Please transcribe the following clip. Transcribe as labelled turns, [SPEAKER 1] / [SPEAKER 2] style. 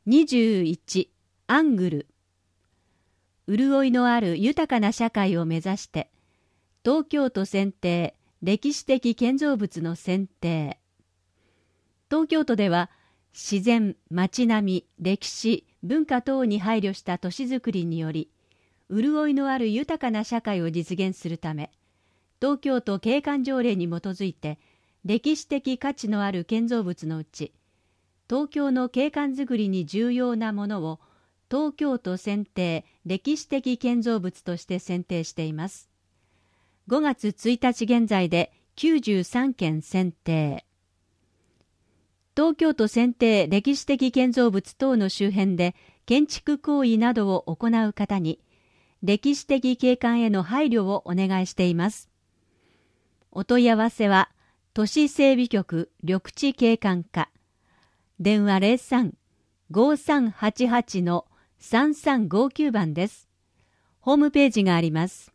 [SPEAKER 1] 21、アングル。潤いのある豊かな社会を目指して、東京都選定歴史的建造物の選定。東京都では、自然、街並み、歴史、文化等に配慮した都市づくりにより、潤いのある豊かな社会を実現するため、東京都景観条例に基づいて、歴史的価値のある建造物のうち、東京の景観づくりに重要なものを東京都選定歴史的建造物として選定しています。5月1日現在で93件選定。東京都選定歴史的建造物等の周辺で建築行為などを行う方に、歴史的景観への配慮をお願いしています。お問い合わせは、都市整備局緑地景観課。電話03-5388-3359番です。ホームページがあります。